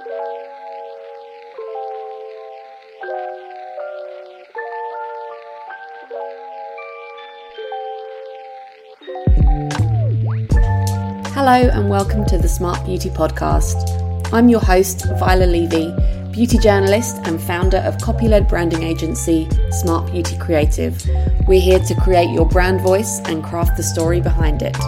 Hello and welcome to the Smart Beauty Podcast. I'm your host, Viola Levy, beauty journalist and founder of copy-led branding agency, Smart Beauty Creative. We're here to create your brand voice and craft the story behind it.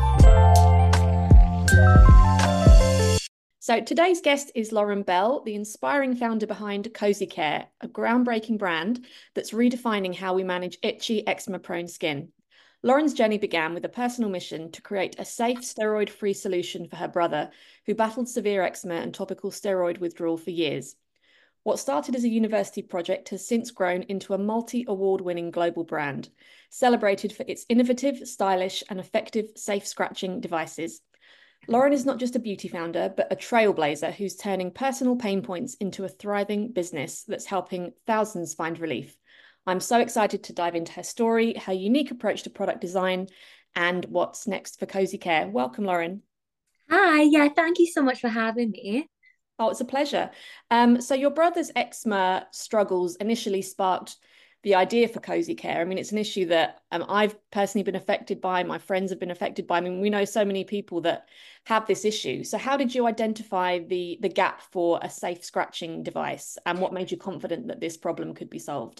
So today's guest is Lauren Bell, the inspiring founder behind Cozy Care, a groundbreaking brand that's redefining how we manage itchy, eczema-prone skin. Lauren's journey began with a personal mission to create a safe steroid-free solution for her brother, who battled severe eczema and topical steroid withdrawal for years. What started as a university project has since grown into a multi-award-winning global brand, celebrated for its innovative, stylish, and effective safe scratching devices. Lauren is not just a beauty founder, but a trailblazer who's turning personal pain points into a thriving business that's helping thousands find relief. I'm so excited to dive into her story, her unique approach to product design, and what's next for Cozy Care. Welcome, Lauren. Hi, thank you so much for having me. Oh, it's a pleasure. So your brother's eczema struggles initially sparked the idea for Cozy Care. I mean, it's an issue that I've personally been affected by, my friends have been affected by. I mean, we know so many people that have this issue. So how did you identify the gap for a safe scratching device, and what made you confident that this problem could be solved?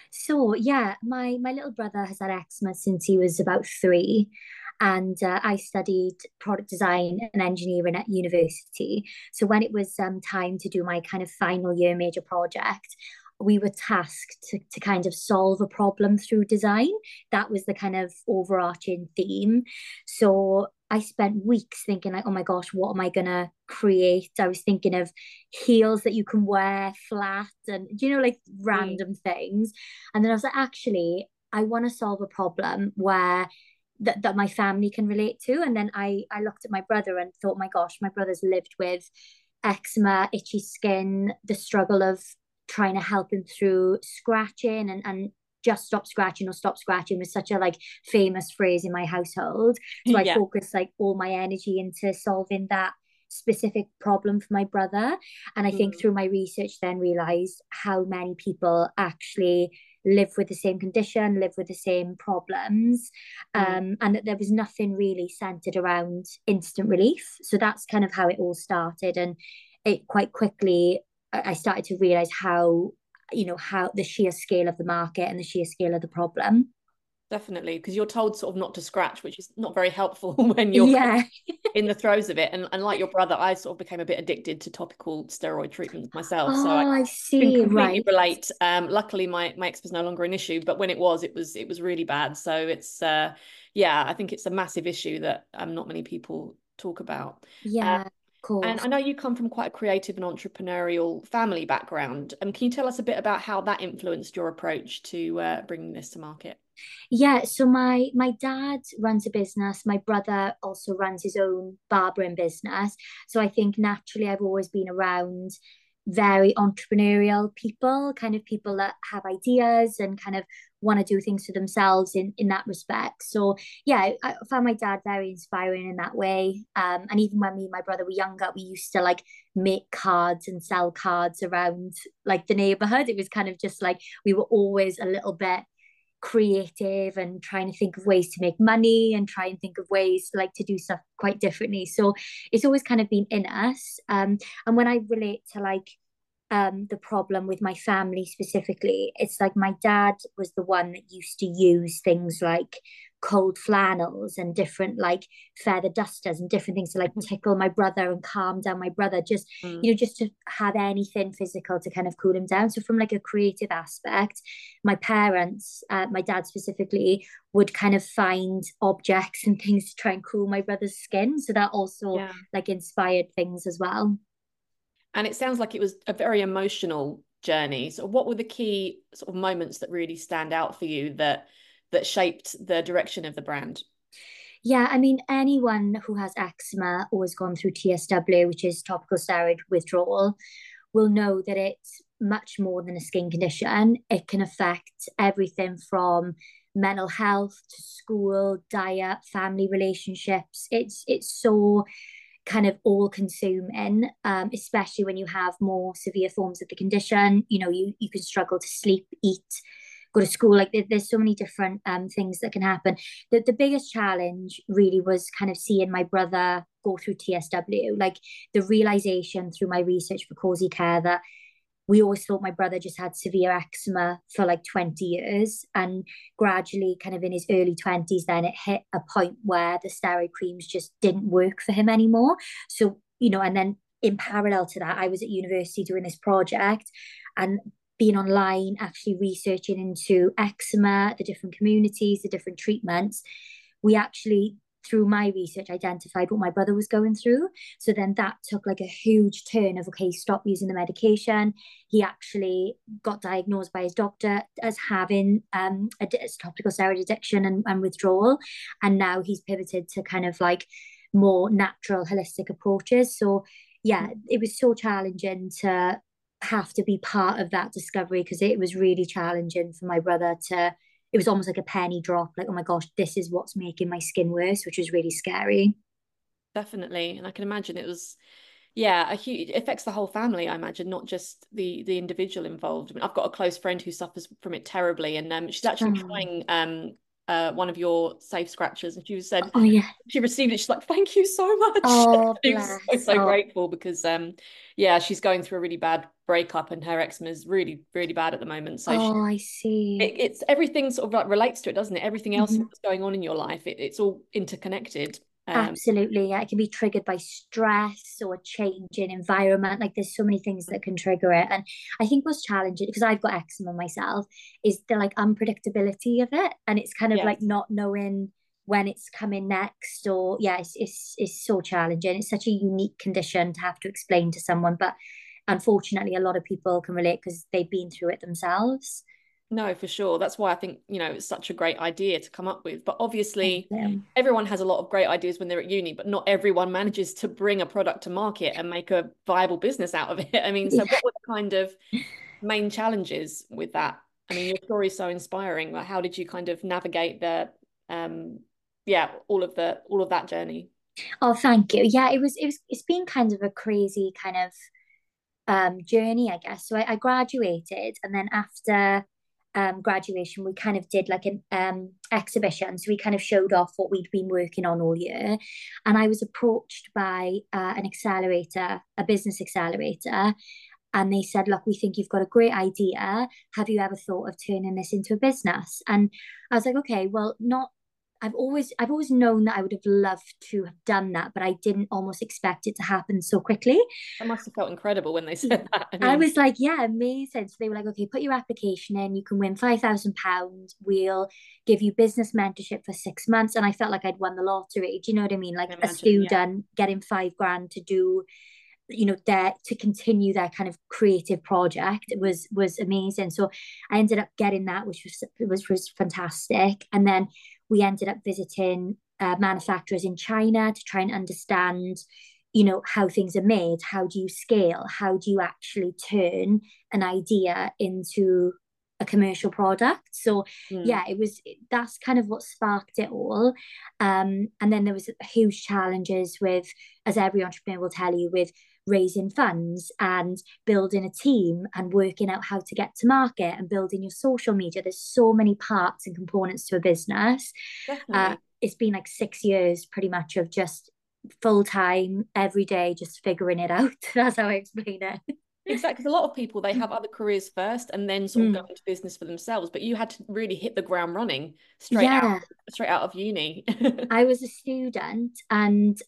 So my little brother has had eczema since he was about three, and I studied product design and engineering at university. So when it was time to do my kind of final year major project, we were tasked to kind of solve a problem through design. That was the kind of overarching theme. So I spent weeks thinking like, oh my gosh, what am I gonna create? I was thinking of heels that you can wear flat and like random things. And then I was like, actually, I want to solve a problem where that my family can relate to. And then I looked at my brother and thought, my gosh, my brother's lived with eczema, itchy skin, the struggle of trying to help him through scratching and just stop scratching or stop scratching was such a like famous phrase in my household. So I Yeah. focused like all my energy into solving that specific problem for my brother. And I think through my research then realized how many people actually live with the same condition, live with the same problems, and that there was nothing really centered around instant relief. So that's kind of how it all started. And it quite quickly, I started to realize how the sheer scale of the market and the sheer scale of the problem. Definitely, because you're told sort of not to scratch, which is not very helpful when you're Yeah. in the throes of it. And like your brother, I sort of became a bit addicted to topical steroid treatments myself. So I Oh, I can see. completely Right. relate. Luckily, my eczema is no longer an issue, but when it was really bad. So it's yeah, I think it's a massive issue that not many people talk about. Yeah, of And course. I know you come from quite a creative and entrepreneurial family background. Can you tell us a bit about how that influenced your approach to bringing this to market? Yeah, so my dad runs a business. My brother also runs his own barbering business. So I think naturally I've always been around very entrepreneurial people, kind of people that have ideas and kind of want to do things for themselves in that respect. So yeah, I found my dad very inspiring in that way. And even when me and my brother were younger, we used to like make cards and sell cards around like the neighborhood. It was kind of just like we were always a little bit creative and trying to think of ways to make money and try and think of ways like to do stuff quite differently. So it's always kind of been in us. And when I relate to like the problem with my family specifically, it's like my dad was the one that used to use things like cold flannels and different like feather dusters and different things to like tickle my brother and calm down my brother, just Mm. just to have anything physical to kind of cool him down. So from like a creative aspect, my parents, my dad specifically, would kind of find objects and things to try and cool my brother's skin, so that also Yeah. like inspired things as well. And it sounds like it was a very emotional journey. So what were the key sort of moments that really stand out for you that shaped the direction of the brand? Yeah, I mean, anyone who has eczema or has gone through TSW, which is topical steroid withdrawal, will know that it's much more than a skin condition. It can affect everything from mental health to school, diet, family relationships. It's so kind of all consuming, especially when you have more severe forms of the condition. You know, you can struggle to sleep, eat, go to school. Like there's so many different things that can happen. The biggest challenge really was kind of seeing my brother go through TSW, like the realization through my research for Cozy Care that we always thought my brother just had severe eczema for like 20 years. And gradually, kind of in his early 20s, then it hit a point where the steroid creams just didn't work for him anymore. So, you know, and then in parallel to that, I was at university doing this project and being online, actually researching into eczema, the different communities, the different treatments. We actually, through my research, identified what my brother was going through. So then that took like a huge turn of, okay, stop using the medication. He actually got diagnosed by his doctor as having a topical steroid addiction and withdrawal. And now he's pivoted to kind of like more natural, holistic approaches. So yeah, it was so challenging to have to be part of that discovery because it was really challenging for my brother to, it was almost like a penny drop, like, oh my gosh, this is what's making my skin worse, which was really scary. Definitely. And I can imagine it was, yeah, a huge, it affects the whole family, I imagine, not just the individual involved. I mean, I've got a close friend who suffers from it terribly, and she's actually Oh, trying one of your safe scratchers, and she said oh yeah. she received it. She's like, "Thank you so much." Oh, She was so, bless. so Oh, grateful because yeah, she's going through a really bad breakup, and her eczema is really, really bad at the moment. So she, oh, I see. it's everything sort of like relates to it, doesn't it? Everything else Mhm. that's going on in your life, it's all interconnected. Absolutely. Yeah, it can be triggered by stress or a change in environment. Like there's so many things that can trigger it. And I think what's challenging, because I've got eczema myself, is the like unpredictability of it. And it's kind of like Yes. not knowing when it's coming next. Or yeah, it's so challenging. It's such a unique condition to have to explain to someone. But unfortunately, a lot of people can relate because they've been through it themselves. No, for sure. That's why I think, it's such a great idea to come up with. But Thank obviously, you. everyone has a lot of great ideas when they're at uni, but not everyone manages to bring a product to market and make a viable business out of it. I mean, so Yeah. what were the kind of main challenges with that? I mean, your story is so inspiring. Like, how did you kind of navigate um, yeah, all of that journey? Oh, thank you. Yeah, it's been kind of a crazy kind of journey, I guess. So I graduated, and then after graduation, we kind of did like an exhibition. So we kind of showed off what we'd been working on all year. And I was approached by an accelerator, a business accelerator. And they said, look, we think you've got a great idea. Have you ever thought of turning this into a business? And I was like, okay, well, not I've always known that I would have loved to have done that, but I didn't almost expect it to happen so quickly. That must have felt incredible when they said that. I I mean, was like, yeah, amazing. So they were like, okay, put your application in. You can win £5,000. We'll give you business mentorship for 6 months. And I felt like I'd won the lottery. Do you know what I mean? I Like a imagine, yeah. student getting 5 grand to do, their to continue their kind of creative project. It was amazing. So I ended up getting that, which was fantastic. And then we ended up visiting manufacturers in China to try and understand how things are made. How do you scale? How do you actually turn an idea into a commercial product? So Hmm. yeah, that's kind of what sparked it all. And then there was huge challenges with, as every entrepreneur will tell you, with raising funds and building a team and working out how to get to market and building your social media. There's so many parts and components to a business. Definitely. It's been like 6 years pretty much of just full time every day, just figuring it out. That's how I explain it. Exactly, because a lot of people they have other careers first and then sort of go Mm. into business for themselves. But you had to really hit the ground running Yeah, straight out of uni. I was a student, and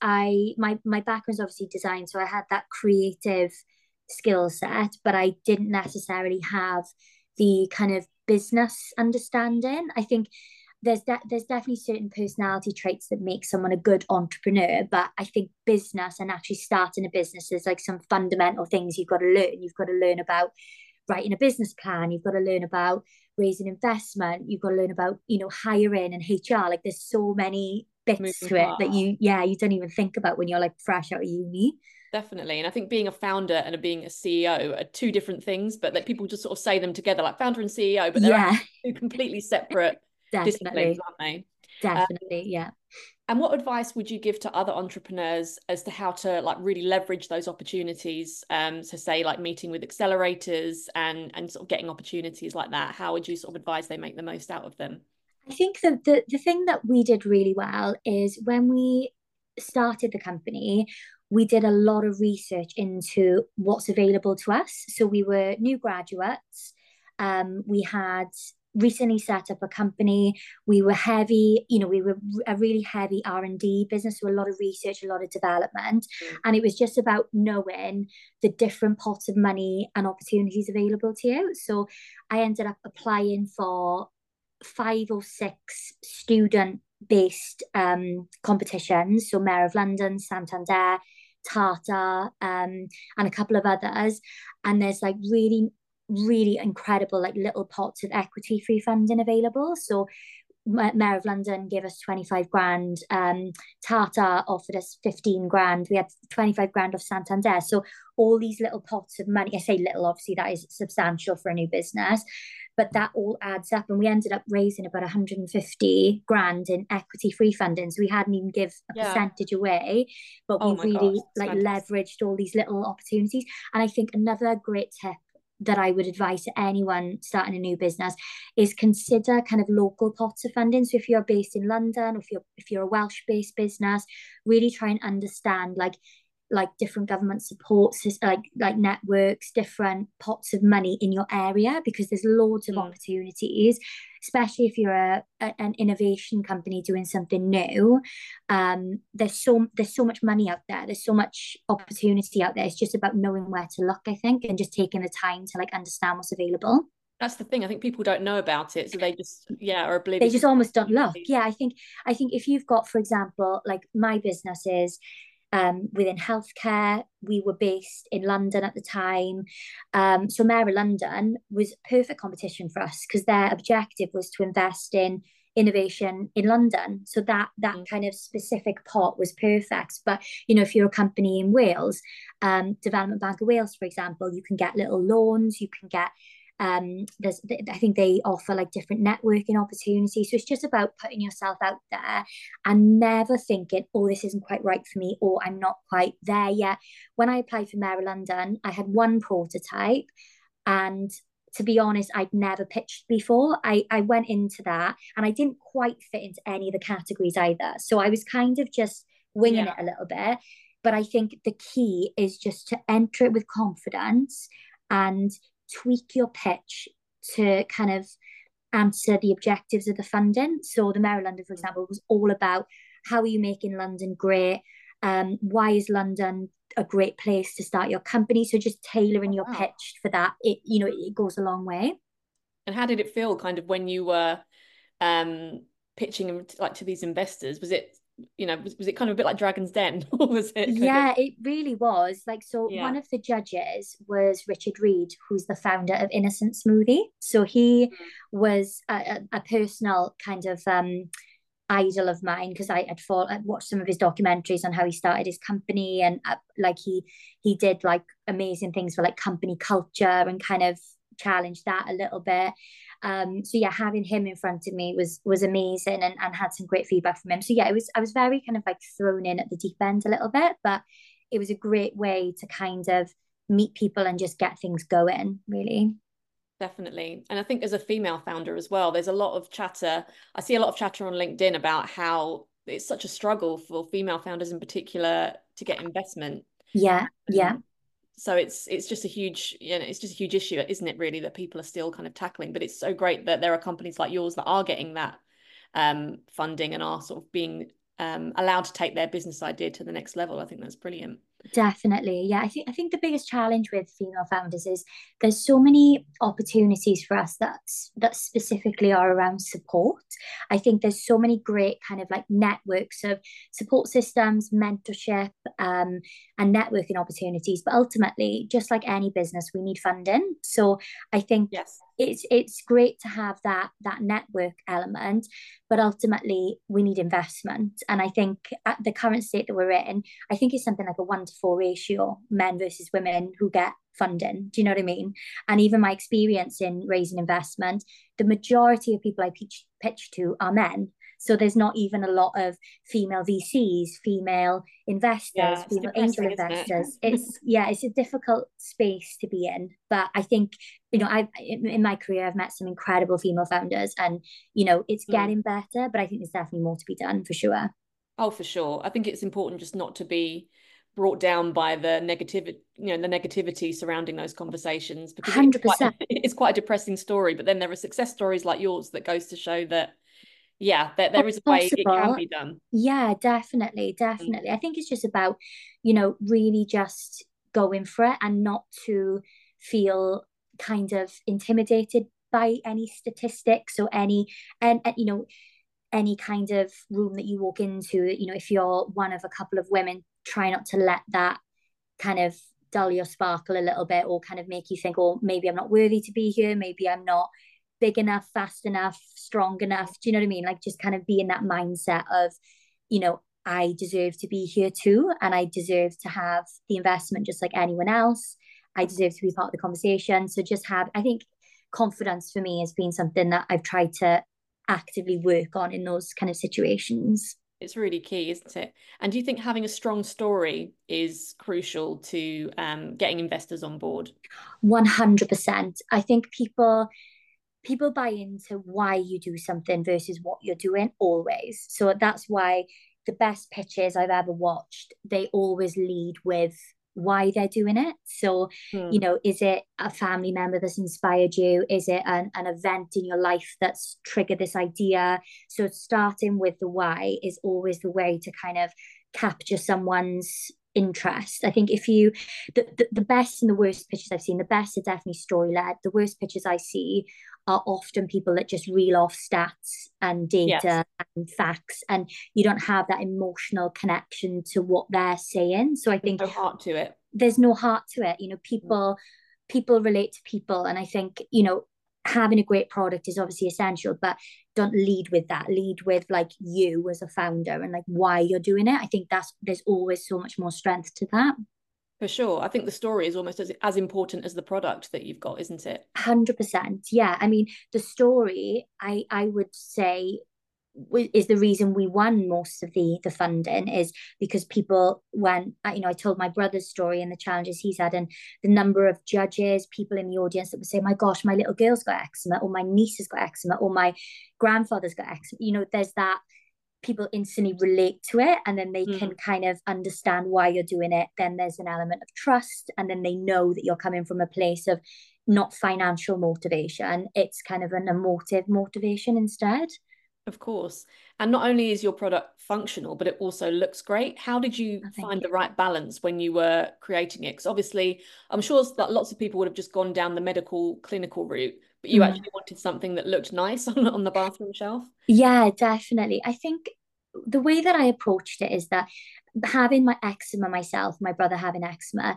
my background's obviously design, so I had that creative skill set, but I didn't necessarily have the kind of business understanding. I think there's definitely certain personality traits that make someone a good entrepreneur, but I think business and actually starting a business is like some fundamental things you've got to learn. You've got to learn about writing a business plan. You've got to learn about raising investment. You've got to learn about, hiring and HR. Like there's so many bits Moving to it that parts. you don't even think about when you're like fresh out of uni. Definitely. And I think being a founder and being a CEO are two different things, but that people just sort of say them together, like founder and CEO, but they're Yeah, actually two completely separate disciplines, definitely. aren't they? Definitely. Yeah. And what advice would you give to other entrepreneurs as to how to like really leverage those opportunities? So say like meeting with accelerators and sort of getting opportunities like that. How would you sort of advise they make the most out of them? I think that the thing that we did really well is when we started the company, we did a lot of research into what's available to us. So we were new graduates. We had recently set up a company. We were heavy, we were a really heavy R&D business, so a lot of research, a lot of development. Mm. And it was just about knowing the different pots of money and opportunities available to you. So I ended up applying for 5 or 6 student based competitions. So Mayor of London, Santander, Tata, and a couple of others. And there's like really, really incredible like little pots of equity free funding available. So Mayor of London gave us 25 grand. Tata offered us 15 grand. We had 25 grand of Santander. So all these little pots of money, I say little, obviously that is substantial for a new business, but that all adds up. And we ended up raising about 150 grand in equity free funding. So we hadn't even give a Yeah. percentage away, but Oh we my gosh, really it's like fantastic. leveraged all these little opportunities. And I think another great tip that I would advise to anyone starting a new business is consider kind of local pots of funding. So if you're based in London, or if you're a Welsh based business, really try and understand like different government supports, like networks, different pots of money in your area, because there's loads of Mm. opportunities, especially if you're an innovation company doing something new. There's so much money out there. There's so much opportunity out there. It's just about knowing where to look, I think, and just taking the time to like understand what's available. That's the thing. I think people don't know about it, so they just, yeah, are They oblivious to just the almost don't look. opportunities. Yeah, I think if you've got, for example, like my business is within healthcare. We were based in London at the time. So Mayor of London was perfect competition for us because their objective was to invest in innovation in London. So that Mm. kind of specific pot was perfect. But if you're a company in Wales, Development Bank of Wales, for example, you can get little loans, you can get I think they offer like different networking opportunities. So it's just about putting yourself out there and never thinking, oh, this isn't quite right for me, or I'm not quite there yet. When I applied for Mayor of London, I had one prototype, and to be honest, I'd never pitched before. I went into that and I didn't quite fit into any of the categories either. So I was kind of just winging Yeah. it a little bit. But I think the key is just to enter it with confidence and tweak your pitch to kind of answer the objectives of the funding. So the Mayor of London, for Mm. example, was all about how are you making London great? Why is London a great place to start your company? So just tailoring Oh, your wow. pitch for that, it goes a long way. And how did it feel kind of when you were pitching like to these investors? Was it, was it kind of a bit like Dragon's Den, or was it kind of, Yeah, it really was. Like, so one yeah. of the judges was Richard Reed, who's the founder of Innocent Smoothie. So he Mm. was a personal kind of idol of mine because I'd watched some of his documentaries on how he started his company, and like he did like amazing things for like company culture and kind of challenged that a little bit. So yeah, having him in front of me was amazing, and had some great feedback from him. So yeah, I was very kind of like thrown in at the deep end a little bit, but it was a great way to kind of meet people and just get things going, really. Definitely. And I think as a female founder as well, there's a lot of chatter. I see a lot of chatter on LinkedIn about how it's such a struggle for female founders in particular to get investment. Yeah, yeah. Um, so it's just a huge, it's just a huge issue, isn't it, really, that people are still kind of tackling. But it's so great that there are companies like yours that are getting that funding and are sort of being allowed to take their business idea to the next level. I think that's brilliant. Definitely. Yeah, I think the biggest challenge with female founders is there's so many opportunities for us that specifically are around support. I think there's so many great kind of like networks of support systems, mentorship, and networking opportunities. But ultimately, just like any business, we need funding. So I think Yes. it's great to have that network element, but ultimately we need investment. And I think at the current state that we're in, I think it's something like a 1-to-4 ratio, men versus women who get funding. Do you know what I mean? And even my experience in raising investment, the majority of people I pitch to are men. So there's not even a lot of female VCs, female investors, Yeah, it's female angel depressing, isn't it? investors. It's a difficult space to be in. But I think, I in my career, I've met some incredible female founders, and it's Mm. getting better, but I think there's definitely more to be done for sure. Oh, for sure. I think it's important just not to be brought down by the the negativity surrounding those conversations, because it is quite 100%. it's quite a depressing story. But then there are success stories like yours that goes to show that, yeah, that there is a way it can Possible. be done. Yeah, definitely, Mm. definitely. I think it's just about, really just going for it and not to feel kind of intimidated by any statistics or and any kind of room that you walk into, if you're one of a couple of women, try not to let that kind of dull your sparkle a little bit or kind of make you think, oh, maybe I'm not worthy to be here. Maybe I'm not big enough, fast enough, strong enough. Do you know what I mean? Like just kind of be in that mindset of, I deserve to be here too. And I deserve to have the investment just like anyone else. I deserve to be part of the conversation. So just I think confidence for me has been something that I've tried to actively work on in those kind of situations. It's really key, isn't it? And do you think having a strong story is crucial to getting investors on board? 100%. I think people buy into why you do something versus what you're doing always. So that's why the best pitches I've ever watched, they always lead with why they're doing it. So, Hmm. is it a family member that's inspired you? Is it an event in your life that's triggered this idea? So, starting with the why is always the way to kind of capture someone's interest. I think if you, the best and the worst pitches I've seen, the best are definitely story led. The worst pitches I see are often people that just reel off stats and Yes. data and facts, and you don't have that emotional connection to what they're saying. So I There's think no heart to it. there's no heart to it. People relate to people, and I think having a great product is obviously essential, but don't lead with that. Lead with like you as a founder and like why you're doing it. I think there's always so much more strength to that. For sure. I think the story is almost as important as the product that you've got, isn't it? 100%. Yeah. I mean, the story, I would say, is the reason we won most of the funding is because people when I told my brother's story and the challenges he's had and the number of judges, people in the audience that would say, my gosh, my little girl's got eczema or my niece has got eczema or my grandfather's got eczema. There's that people instantly relate to it and then they can Mm. kind of understand why you're doing it. Then there's an element of trust, and then they know that you're coming from a place of not financial motivation. It's kind of an emotive motivation instead. Of course. And not only is your product functional, but it also looks great. How did you Oh, thank find you. the right balance when you were creating it? Because obviously, I'm sure that lots of people would have just gone down the medical clinical route, but you Mm. actually wanted something that looked nice on the bathroom shelf. Yeah, definitely. I think the way that I approached it is that having my eczema myself, my brother having eczema,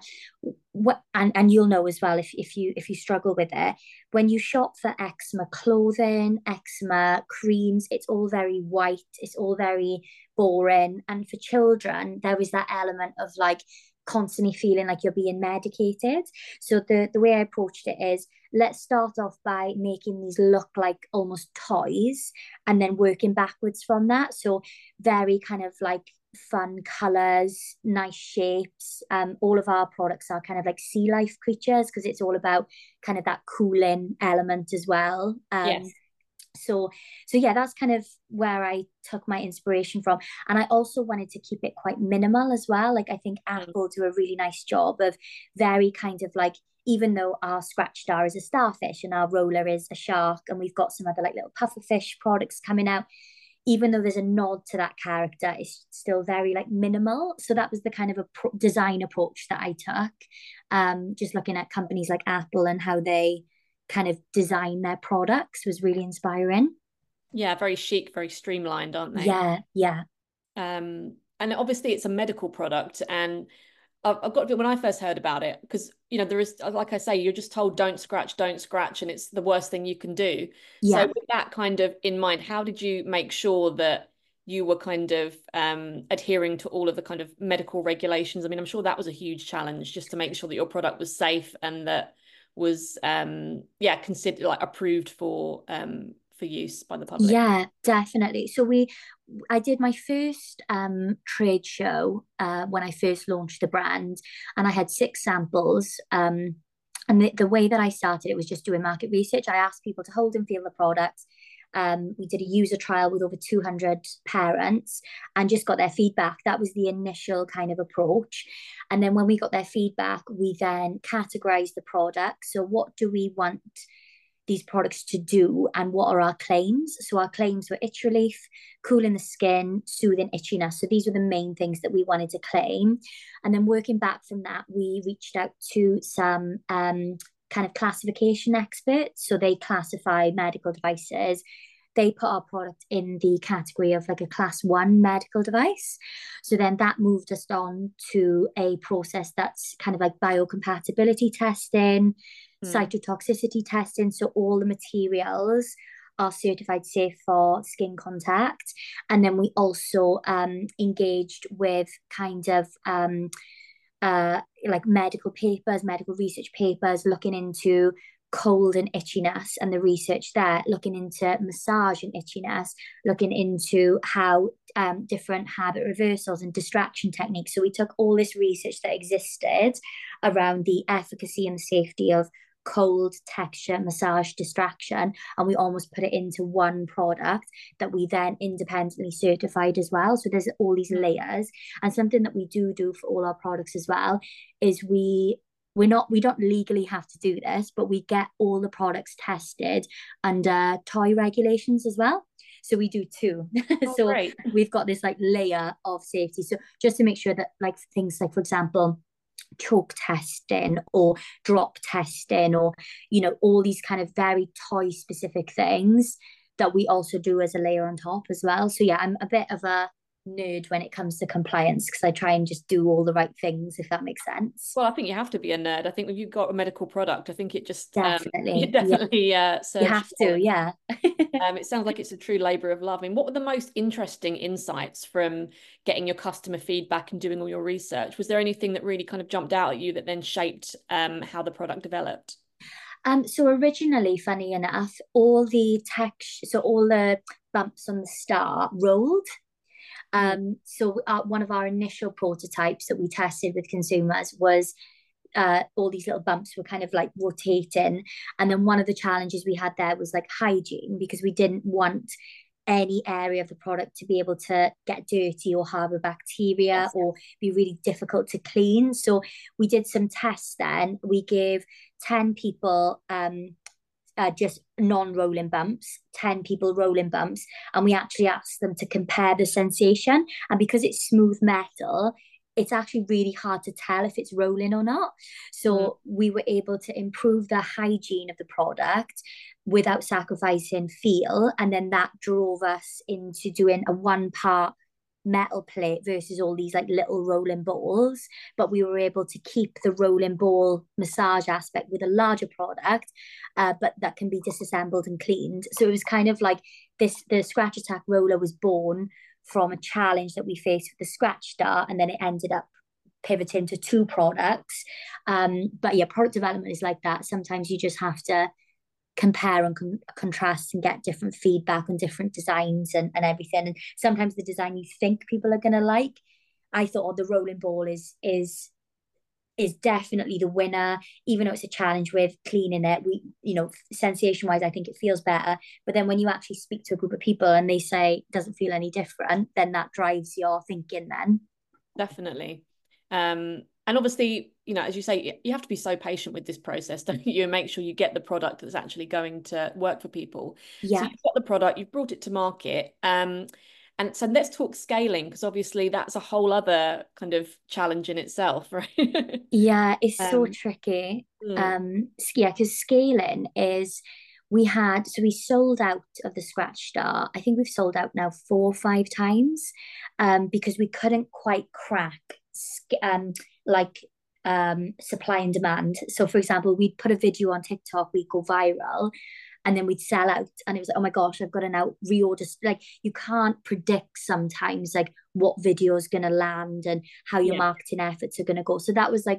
and you'll know as well if you struggle with it, when you shop for eczema clothing, eczema creams, it's all very white, it's all very boring. And for children, there was that element of like constantly feeling like you're being medicated. So the way I approached it is let's start off by making these look like almost toys and then working backwards from that. So very kind of like fun colors, nice shapes. All of our products are kind of like sea life creatures because it's all about kind of that cooling element as well. Yes. So so yeah, that's kind of where I took my inspiration from. And I also wanted to keep it quite minimal as well. Like I think Mm. Apple do a really nice job of very kind of like, even though our scratch star is a starfish and our roller is a shark and we've got some other like little pufferfish products coming out, even though there's a nod to that character, it's still very like minimal. So that was the kind of a design approach that I took. Just looking at companies like Apple and how they kind of design their products was really inspiring. Yeah, very chic, very streamlined, aren't they? Yeah, yeah, And obviously it's a medical product, and I've got to, when I first heard about it, because there is, like I say, you're just told don't scratch, and it's the worst thing you can do. So yeah. with that kind of in mind, how did you make sure that you were kind of adhering to all of the kind of medical regulations? I mean, I'm sure that was a huge challenge just to make sure that your product was safe and that was yeah, considered like approved for for use by the public? Yeah, definitely. I did my first trade show when I first launched the brand, and I had 6 samples. And the way that I started it was just doing market research. I asked people to hold and feel the products. We did a user trial with over 200 parents and just got their feedback. That was the initial kind of approach. And then when we got their feedback, we then categorized the product. So, what do we want these products to do and what are our claims? So, our claims were itch relief, cooling the skin, soothing itchiness. So, these were the main things that we wanted to claim. And then working back from that, we reached out to some kind of classification experts. So they classify medical devices. They put our product in the category of like a class 1 medical device. So then that moved us on to a process that's kind of like biocompatibility testing, cytotoxicity testing. So all the materials are certified safe for skin contact. And then we also engaged with kind of like medical papers, medical research papers, looking into cold and itchiness and the research there, looking into massage and itchiness, looking into how different habit reversals and distraction techniques. So we took all this research that existed around the efficacy and safety of cold, texture, massage, distraction, and we almost put it into one product that we then independently certified as well. So there's all these layers. And something that we do for all our products as well is we don't legally have to do this, but we get all the products tested under toy regulations as well. So we do too. Oh, So great. we've got this like layer of safety. So just to make sure that like things like, for example, choke testing or drop testing, or all these kind of very toy specific things that we also do as a layer on top as well. So yeah, I'm a bit of a nerd when it comes to compliance because I try and just do all the right things, if that makes sense. Well, I think you have to be a nerd. I think when you've got a medical product, I think it just you Definitely. Yeah, definitely you serves have you well. to. Yeah. It sounds like it's a true labor of love. I mean, what were the most interesting insights from getting your customer feedback and doing all your research? Was there anything that really kind of jumped out at you that then shaped how the product developed? So originally, funny enough, all the bumps on the start rolled. So one of our initial prototypes that we tested with consumers was all these little bumps were kind of like rotating. And then one of the challenges we had there was like hygiene, because we didn't want any area of the product to be able to get dirty or harbor bacteria Yes. or be really difficult to clean. So we did some tests then. We gave 10 people just non-rolling bumps, 10 people rolling bumps, and we actually asked them to compare the sensation. And because it's smooth metal, it's actually really hard to tell if it's rolling or not. So we were able to improve the hygiene of the product without sacrificing feel. And then that drove us into doing a 1 part metal plate versus all these like little rolling balls. But we were able to keep the rolling ball massage aspect with a larger product, but that can be disassembled and cleaned. So it was kind of like the Scratch Attack roller was born from a challenge that we faced with the Scratch Star, and then it ended up pivoting to 2 products. But yeah, product development is like that. Sometimes you just have to compare and contrast and get different feedback on different designs and everything. And sometimes the design you think people are going to like, I thought, oh, the rolling ball is definitely the winner, even though it's a challenge with cleaning it. We, sensation wise, I think it feels better. But then when you actually speak to a group of people and they say it doesn't feel any different, then that drives your thinking then. Definitely. And obviously, as you say, you have to be so patient with this process, don't you? And make sure you get the product that's actually going to work for people. So Yeah. you've got the product, you've brought it to market. And so let's talk scaling, because obviously that's a whole other kind of challenge in itself, right? Yeah, it's so Um, tricky. mm, Yeah, because scaling is we sold out of the Scratch Star. I think we've sold out now 4 or 5 times, because we couldn't quite crack like supply and demand. So for example, we'd put a video on TikTok, we'd go viral, and then we'd sell out, and it was like, oh my gosh, I've got to now reorder. Like, you can't predict sometimes like what video is going to land and how your yeah. marketing efforts are going to go. So that was like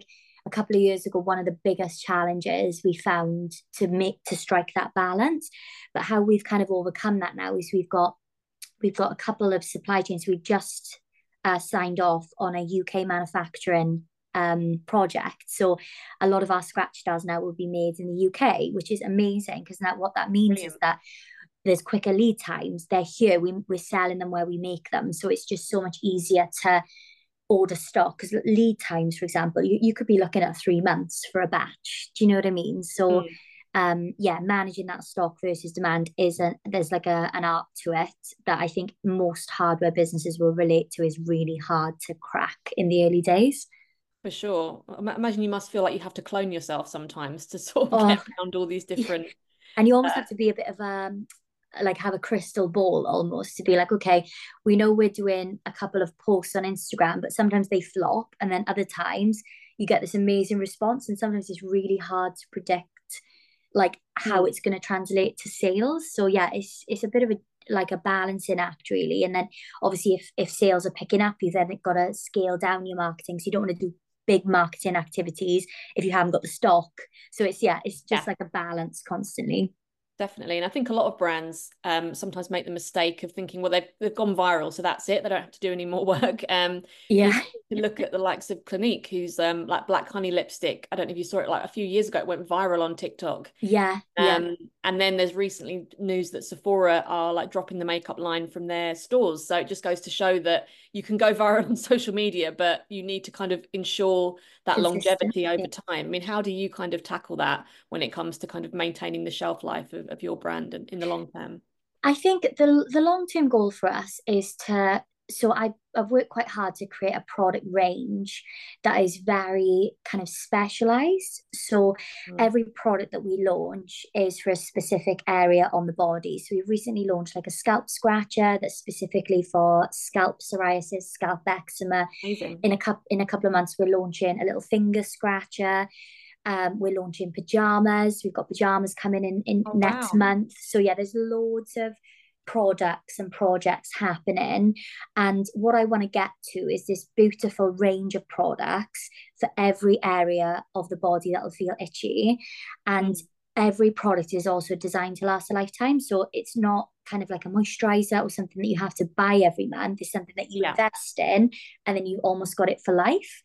a couple of years ago, one of the biggest challenges we found to strike that balance. But how we've kind of overcome that now is we've got a couple of supply chains. We just signed off on a UK manufacturing project. So a lot of our scratch stars now will be made in the UK, which is amazing because now what that means is Brilliant. that there's quicker lead times. They're here. We're selling them where we make them. So it's just so much easier to order stock because lead times, for example, you could be looking at 3 months for a batch. Do you know what I mean? So Mm. yeah, managing that stock versus demand there's like an art to it that I think most hardware businesses will relate to is really hard to crack in the early days. For sure. Imagine you must feel like you have to clone yourself sometimes to sort of get Oh, around all these different. and you almost Uh, have to be a bit of like have a crystal ball almost to be like, okay, we know we're doing a couple of posts on Instagram, but sometimes they flop, and then other times you get this amazing response, and sometimes it's really hard to predict like how hmm. it's going to translate to sales. So yeah, it's a bit of a like a balancing act really. And then obviously if sales are picking up, you then got to scale down your marketing. So you don't want to do big marketing activities if you haven't got the stock. So it's yeah, it's Yeah. just like a balance constantly. Definitely. And I think a lot of brands sometimes make the mistake of thinking, well, they've gone viral, so that's it. They don't have to do any more work. You Yeah. can look at the likes of Clinique, who's like Black Honey lipstick. I don't know if you saw it like a few years ago, it went viral on TikTok. Yeah, yeah, Um, and then there's recently news that Sephora are like dropping the makeup line from their stores. So it just goes to show that you can go viral on social media, but you need to kind of ensure that longevity over consistency. time. I mean, how do you kind of tackle that when it comes to kind of maintaining the shelf life of your brand in the long term? I think the long term goal for us is to so I've worked quite hard to create a product range that is very kind of specialized. So Mm. every product that we launch is for a specific area on the body. So we've recently launched like a scalp scratcher that's specifically for scalp psoriasis, scalp eczema. Amazing. In a couple of months, we're launching a little finger scratcher. We're launching pajamas. We've got pajamas coming in Oh, next wow. month. So yeah, there's loads of products and projects happening. And what I want to get to is this beautiful range of products for every area of the body that'll feel itchy. And Mm. every product is also designed to last a lifetime. So it's not kind of like a moisturizer or something that you have to buy every month. It's something that you Yeah. invest in and then you almost got it for life.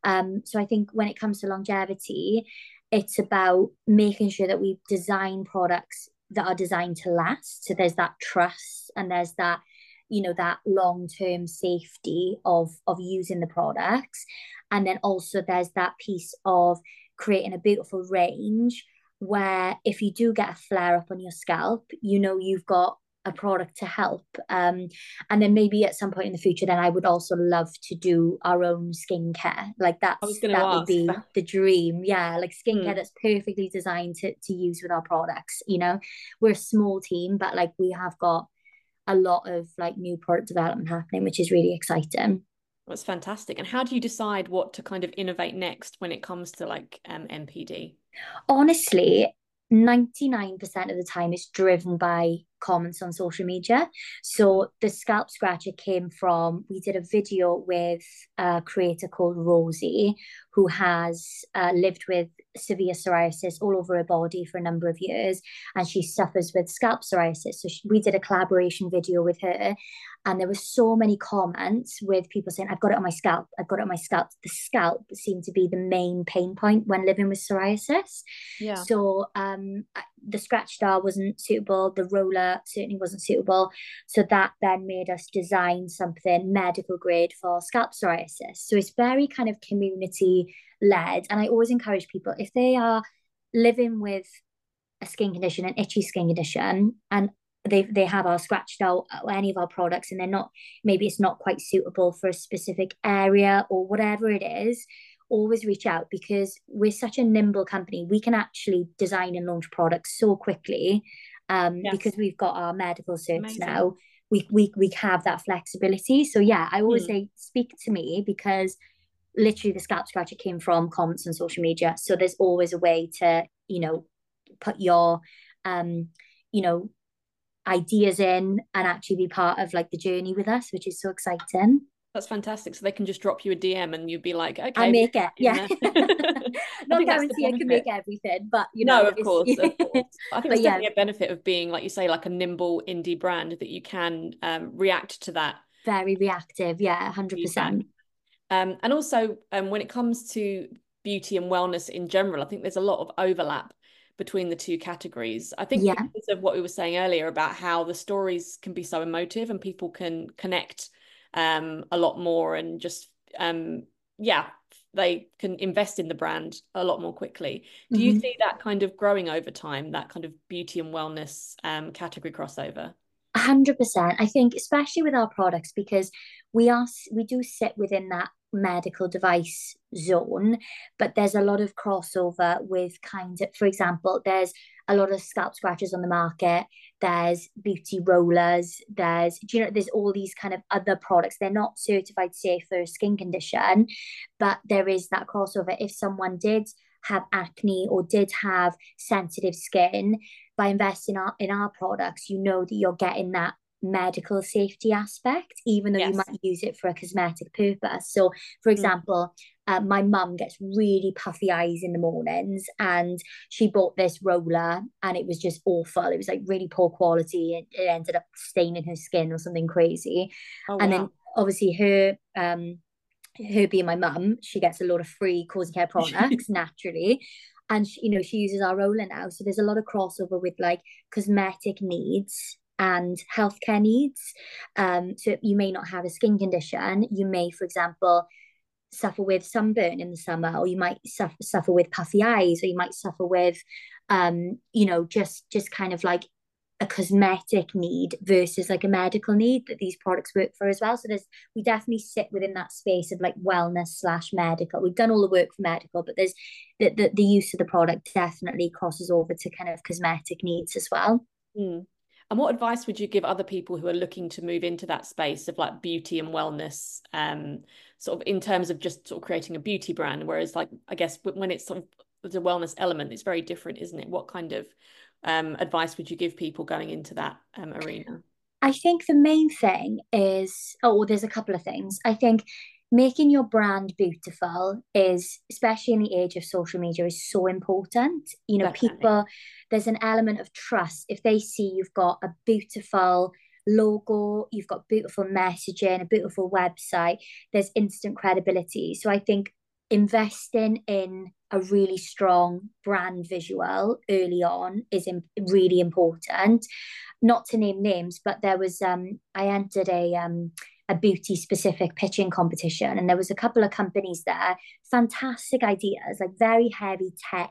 So I think when it comes to longevity, it's about making sure that we design products that are designed to last. So there's that trust and there's that, that long-term safety of using the products. And then also there's that piece of creating a beautiful range where if you do get a flare up on your scalp, you've got a product to help. And then maybe at some point in the future, then I would also love to do our own skincare. Like I was that's going to that would ask. be the dream. Yeah, like skincare Mm. that's perfectly designed to use with our products. We're a small team, but like we have got a lot of like new product development happening, which is really exciting. That's fantastic. And how do you decide what to kind of innovate next when it comes to like MPD? Honestly, 99% of the time it's driven by comments on social media. Mm. So the scalp scratcher came from, we did a video with a creator called Rosie, who has lived with severe psoriasis all over her body for a number of years, and she suffers with scalp psoriasis. So we did a collaboration video with her, and there were so many comments with people saying, I've got it on my scalp, I've got it on my scalp. The scalp seemed to be the main pain point when living with psoriasis. Yeah. So the scratch star wasn't suitable, the roller certainly wasn't suitable. So that then made us design something medical grade for scalp psoriasis. So it's very kind of community led. And I always encourage people if they are living with a skin condition, an itchy skin condition, and they have our scratched out or any of our products and they're not, maybe it's not quite suitable for a specific area or whatever it is, always reach out because we're such a nimble company. We can actually design and launch products so quickly because Yes. we've got our medical certs Amazing. now. We have that flexibility. So yeah, I always Mm. say speak to me because literally the scalp scratcher came from comments on social media. So there's always a way to, put your um, you know, ideas in and actually be part of like the journey with us, which is so exciting. That's fantastic. So they can just drop you a DM and you'd be like, I okay, we'll make put it, that in yeah. there. I Not think that's the guarantee I can make benefit. everything, but No, of it's course, of course. I think but there's yeah, definitely a benefit of being, like you say, like a nimble indie brand that you can react to that very reactive. Yeah, feedback. 100%. And also, when it comes to beauty and wellness in general, I think there's a lot of overlap between the two categories. I think Yeah. because of what we were saying earlier about how the stories can be so emotive and people can connect a lot more and just, yeah, they can invest in the brand a lot more quickly. Do you Mm-hmm. see that kind of growing over time, that kind of beauty and wellness category crossover? 100%. I think, especially with our products, because we do sit within that medical device zone, but there's a lot of crossover with kind of, for example, there's a lot of scalp scratchers on the market. There's beauty rollers. There's all these kind of other products. They're not certified safe for a skin condition, but there is that crossover. If someone did have acne or did have sensitive skin, by investing in our products, you know that you're getting that medical safety aspect, even though you Yes. might use it for a cosmetic purpose. So, for Mm. example, my mum gets really puffy eyes in the mornings, and she bought this roller, and it was just awful. It was like really poor quality, and it ended up staining her skin or something crazy. Oh, And then wow. obviously her being my mum, she gets a lot of free Cozy Care products naturally. And she uses our roller now. So there's a lot of crossover with like cosmetic needs and healthcare needs. So you may not have a skin condition. You may, for example, suffer with sunburn in the summer, or you might suffer with puffy eyes, or you might suffer with just kind of like a cosmetic need versus like a medical need that these products work for as well. So we definitely sit within that space of like wellness slash medical. We've done all the work for medical, but there's the use of the product definitely crosses over to kind of cosmetic needs as well. Mm. And what advice would you give other people who are looking to move into that space of like beauty and wellness, sort of in terms of just sort of creating a beauty brand? Whereas, like, I guess when it's sort of the wellness element, it's very different, isn't it? What kind of advice would you give people going into that arena? I think the main thing is, oh, well, there's a couple of things. I think making your brand beautiful is, especially in the age of social media, is so important. Definitely. There's an element of trust. If they see you've got a beautiful logo, you've got beautiful messaging, a beautiful website, there's instant credibility. So I think investing in a really strong brand visual early on is really important. Not to name names, but there was I entered a beauty specific pitching competition, and there was a couple of companies there, fantastic ideas, like very heavy tech.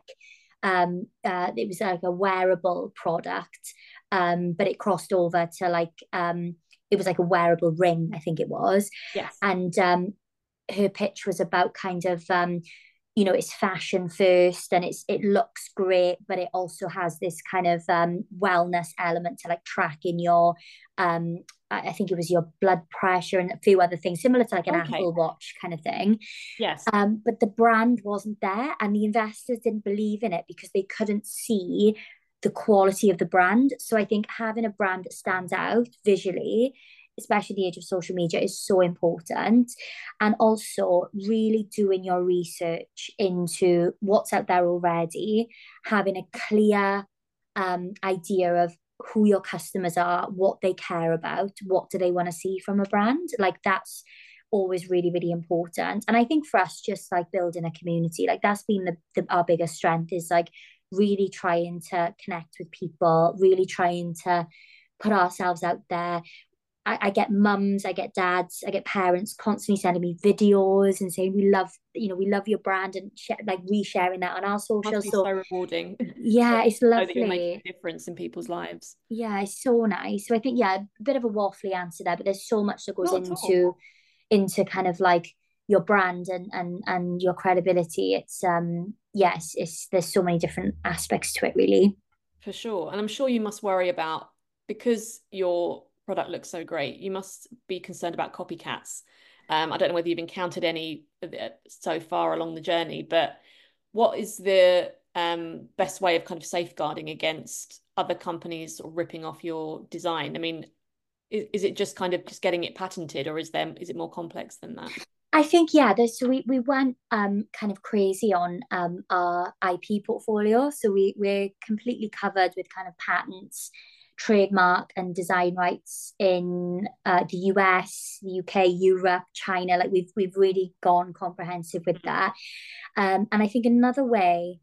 It was like a wearable product, but it crossed over to like it was like a wearable ring, I think it was. Yes. And her pitch was about kind of it's fashion first, and it looks great, but it also has this kind of wellness element to like tracking your I think it was your blood pressure and a few other things, similar to like an Okay. Apple Watch kind of thing. Yes. But the brand wasn't there, and the investors didn't believe in it because they couldn't see the quality of the brand. So I think having a brand that stands out visually, especially the age of social media, is so important. And also really doing your research into what's out there already, having a clear idea of who your customers are, what they care about, what do they want to see from a brand. Like that's always really, really important. And I think for us, just like building a community, like that's been our biggest strength, is like really trying to connect with people, really trying to put ourselves out there. I get mums, I get dads, I get parents constantly sending me videos and saying we love your brand, and like resharing that on our Must socials. be So so rewarding to yeah, it's know that you're making lovely. a difference in people's lives. Yeah, it's so nice. So I think, yeah, a bit of a waffly answer there, but there's so much that goes Not at all. into kind of like your brand and your credibility. It's yes, it's there's so many different aspects to it, really. For sure. And I'm sure you must worry about, because your product looks so great, you must be concerned about copycats. I don't know whether you've encountered any so far along the journey, but what is the best way of kind of safeguarding against other companies sort of ripping off your design? I mean, Is it just kind of just getting it patented, or is it more complex than that? I think yeah, so we went kind of crazy on our IP portfolio. So we're completely covered with kind of patents, trademark and design rights in the US, the UK, Europe, China. Like we've really gone comprehensive with that. And I think another way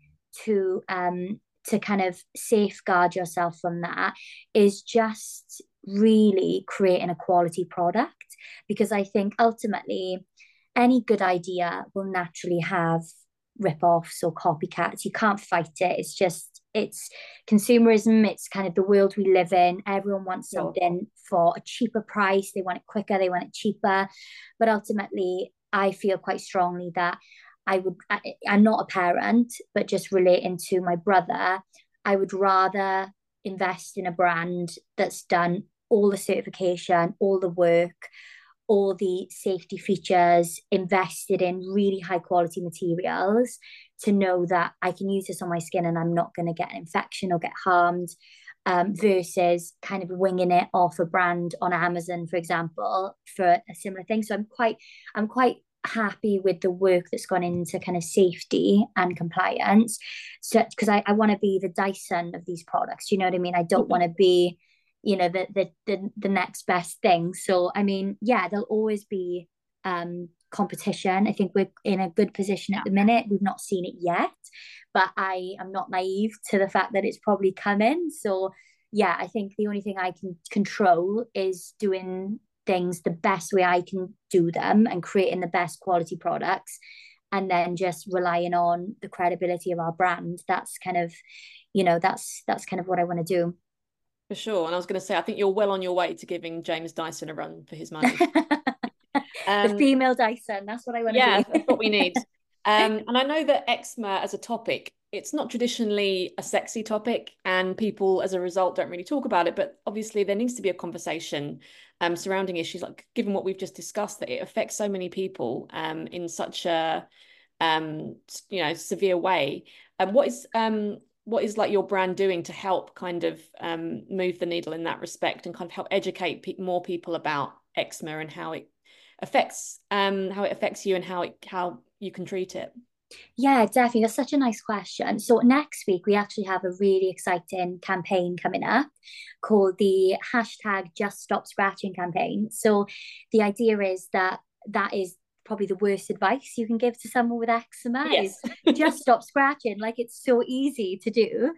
to kind of safeguard yourself from that is just really creating a quality product, because I think ultimately any good idea will naturally have rip-offs or copycats. You can't fight it. It's consumerism. It's kind of the world we live in. Everyone wants Sure. something for a cheaper price. They want it quicker. They want it cheaper. But ultimately, I feel quite strongly that I'm not a parent, but just relating to my brother, I would rather invest in a brand that's done all the certification, all the work, all the safety features, invested in really high quality materials to know that I can use this on my skin and I'm not going to get an infection or get harmed. Versus kind of winging it off a brand on Amazon, for example, for a similar thing. So I'm quite happy with the work that's gone into kind of safety and compliance. So because I want to be the Dyson of these products, you know what I mean? I don't want to be, you know, the next best thing. So I mean, yeah, there'll always be competition. I think we're in a good position at the minute. We've not seen it yet, but I am not naive to the fact that it's probably coming. So yeah, I think the only thing I can control is doing things the best way I can do them and creating the best quality products, and then just relying on the credibility of our brand. That's kind of, you know, that's kind of what I want to do. For sure. And I was going to say, I think you're well on your way to giving James Dyson a run for his money. The Um, female Dyson, that's what I want to yeah, be. that's what we need. And I know that eczema as a topic, it's not traditionally a sexy topic, and people as a result don't really talk about it. But obviously, there needs to be a conversation surrounding issues, like given what we've just discussed, that it affects so many people in such a severe way. What is like your brand doing to help kind of move the needle in that respect, and kind of help educate more people about eczema and how it affects you, and how you can treat it? Yeah, definitely. That's such a nice question. So next week we actually have a really exciting campaign coming up called the hashtag Just Stop Scratching campaign. So the idea is that that is probably the worst advice you can give to someone with eczema is Yes. just stop scratching. Like it's so easy to do.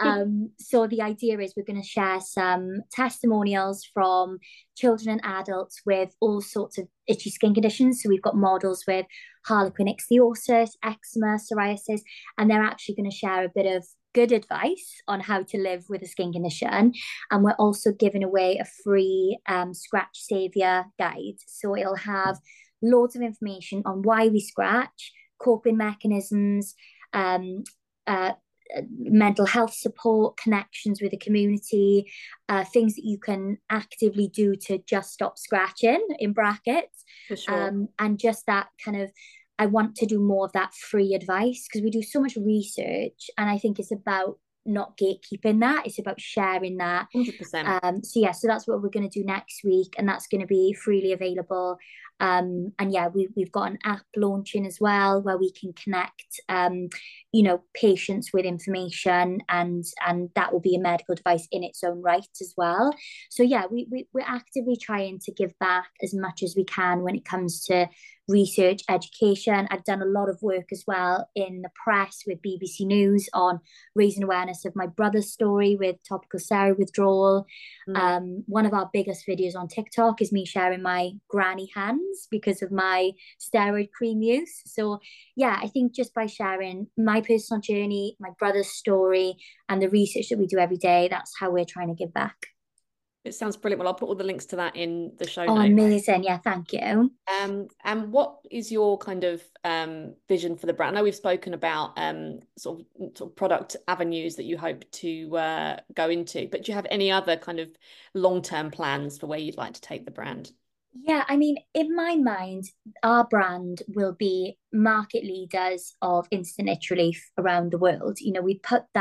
So the idea is we're going to share some testimonials from children and adults with all sorts of itchy skin conditions. So we've got models with Harlequin ichthyosis, eczema, psoriasis, and they're actually going to share a bit of good advice on how to live with a skin condition. And we're also giving away a free scratch savior guide. So it'll have loads of information on why we scratch, coping mechanisms, um, uh, mental health support, connections with the community, things that you can actively do to just stop scratching in brackets. For sure. And just that kind of, I want to do more of that free advice because we do so much research, and I think it's about not gatekeeping that, it's about sharing that. 100%. So yeah, so that's what we're going to do next week, and that's going to be freely available. And yeah, we've got an app launching as well where we can connect, you know, patients with information, and that will be a medical device in its own right as well. So yeah, we're actively trying to give back as much as we can when it comes to research, education. I've done a lot of work as well in the press with BBC News on raising awareness of my brother's story with topical steroid withdrawal. One of our biggest videos on TikTok is me sharing my granny hands because of my steroid cream use. So yeah, I think just by sharing my personal journey, my brother's story, and the research that we do every day, that's how we're trying to give back. It sounds brilliant. Well, I'll put all the links to that in the show Oh, notes. amazing. Yeah, thank you. And what is your kind of vision for the brand? I know we've spoken about sort of product avenues that you hope to go into, but do you have any other kind of long-term plans for where you'd like to take the brand? Yeah, I mean, in my mind, our brand will be market leaders of instant itch relief around the world. You know,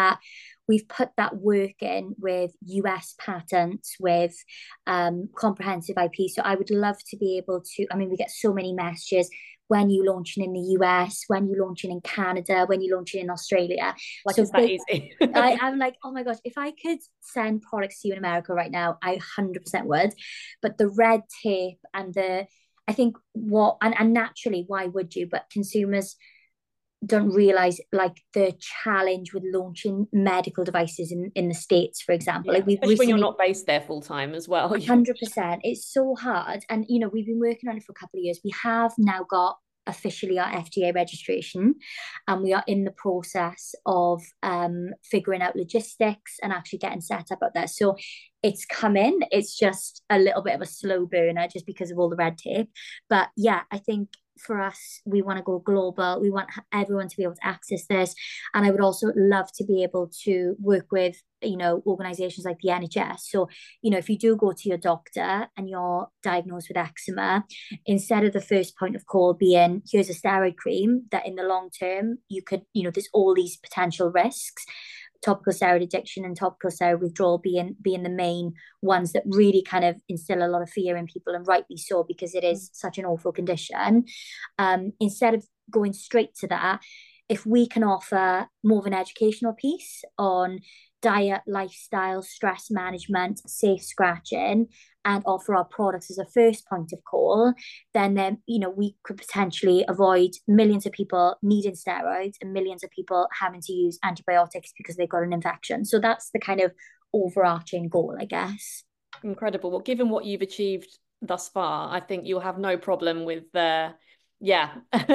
we've put that work in with US patents, with comprehensive IP. So I would love to be able to, I mean, we get so many messages when you launching in the US, when you launching in Canada, when you launching in Australia. Like So it's that easy. I'm like, oh my gosh, if I could send products to you in America right now, I 100% would. But the red tape and I think and naturally, why would you? But consumers don't realize like the challenge with launching medical devices in the States, for example. Yeah, Like we've especially when you're recently not based there full time as well. 100%. It's so hard. And, you know, we've been working on it for a couple of years. We have now got officially our FDA registration, and we are in the process of figuring out logistics and actually getting set up out there. So it's coming. It's just a little bit of a slow burner just because of all the red tape. But yeah, I think for us, we want to go global. We want everyone to be able to access this. And I would also love to be able to work with, you know, organizations like the NHS. So, you know, if you do go to your doctor and you're diagnosed with eczema, instead of the first point of call being, here's a steroid cream, that in the long term, you could, you know, there's all these potential risks. Topical steroid addiction and topical steroid withdrawal being the main ones that really kind of instill a lot of fear in people, and rightly so, because it is such an awful condition. Instead of going straight to that, if we can offer more of an educational piece on diet, lifestyle, stress management, safe scratching, and offer our products as a first point of call, then you know, we could potentially avoid millions of people needing steroids and millions of people having to use antibiotics because they've got an infection. So that's the kind of overarching goal, I guess. Incredible. Well, given what you've achieved thus far, I think you'll have no problem with yeah,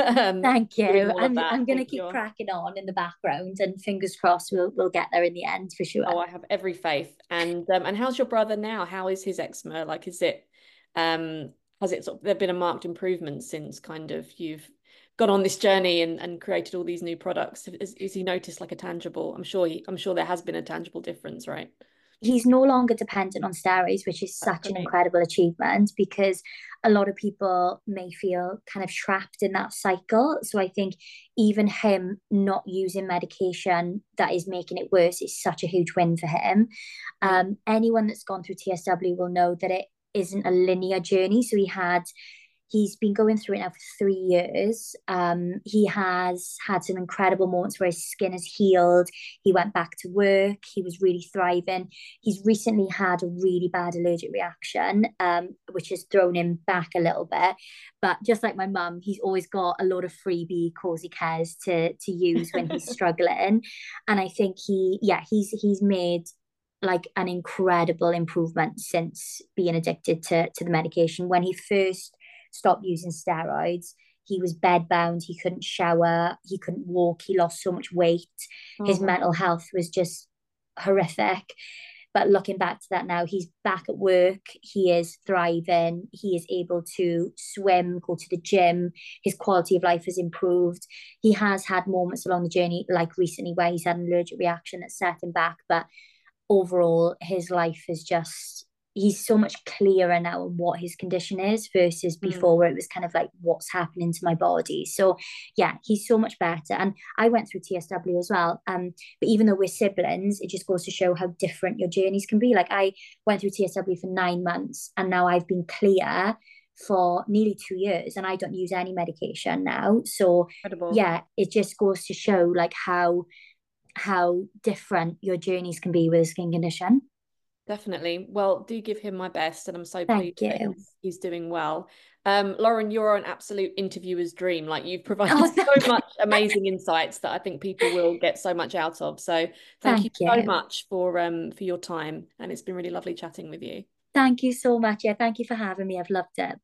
Thank doing you. all of I'm that. I going to think keep you're. cracking on in the background, and fingers crossed we'll get there in the end for sure. Oh, I have every faith. And how's your brother now? How is his eczema? Like, is it has it sort of there been a marked improvement since kind of you've gone on this journey and created all these new products? Is he noticed like a tangible? I'm sure there has been a tangible difference, right? He's no longer dependent on steroids, which is That's such an great. incredible achievement, because a lot of people may feel kind of trapped in that cycle. So I think even him not using medication that is making it worse is such a huge win for him. Mm. Anyone that's gone through TSW will know that it isn't a linear journey. So he's been going through it now for 3 years. He has had some incredible moments where his skin has healed. He went back to work. He was really thriving. He's recently had a really bad allergic reaction, which has thrown him back a little bit. But just like my mum, he's always got a lot of freebie cozy cares to use when he's struggling. And I think he's made like an incredible improvement since being addicted to the medication. When he first stopped using steroids, he was bedbound, he couldn't shower, he couldn't walk, he lost so much weight. Oh, His mental wow. health was just horrific. But looking back to that now, he's back at work, he is thriving, he is able to swim, go to the gym, his quality of life has improved. He has had moments along the journey, like recently, where he's had an allergic reaction that set him back, but overall his life is just, he's so much clearer now on what his condition is versus Mm. before, where it was kind of like, what's happening to my body. So yeah, he's so much better. And I went through TSW as well, but even though we're siblings, it just goes to show how different your journeys can be. Like I went through TSW for 9 months, and now I've been clear for nearly 2 years, and I don't use any medication now. So Incredible. yeah, it just goes to show like how different your journeys can be with a skin condition. Definitely. Well, do give him my best, and I'm so pleased Thank that you. he's doing well. Lauren, you're an absolute interviewer's dream. Like you've provided Oh, so much amazing insights that I think people will get so much out of. So thank you thank so you. much for your time, and it's been really lovely chatting with you. Thank you so much. Yeah, thank you for having me. I've loved it.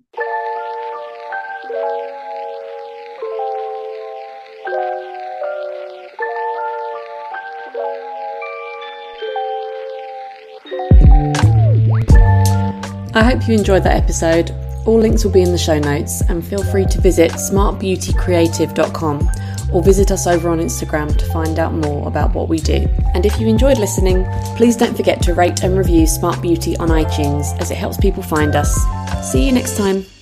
I hope you enjoyed that episode. All links will be in the show notes, and feel free to visit smartbeautycreative.com or visit us over on Instagram to find out more about what we do. And if you enjoyed listening, please don't forget to rate and review Smart Beauty on iTunes, as it helps people find us. See you next time.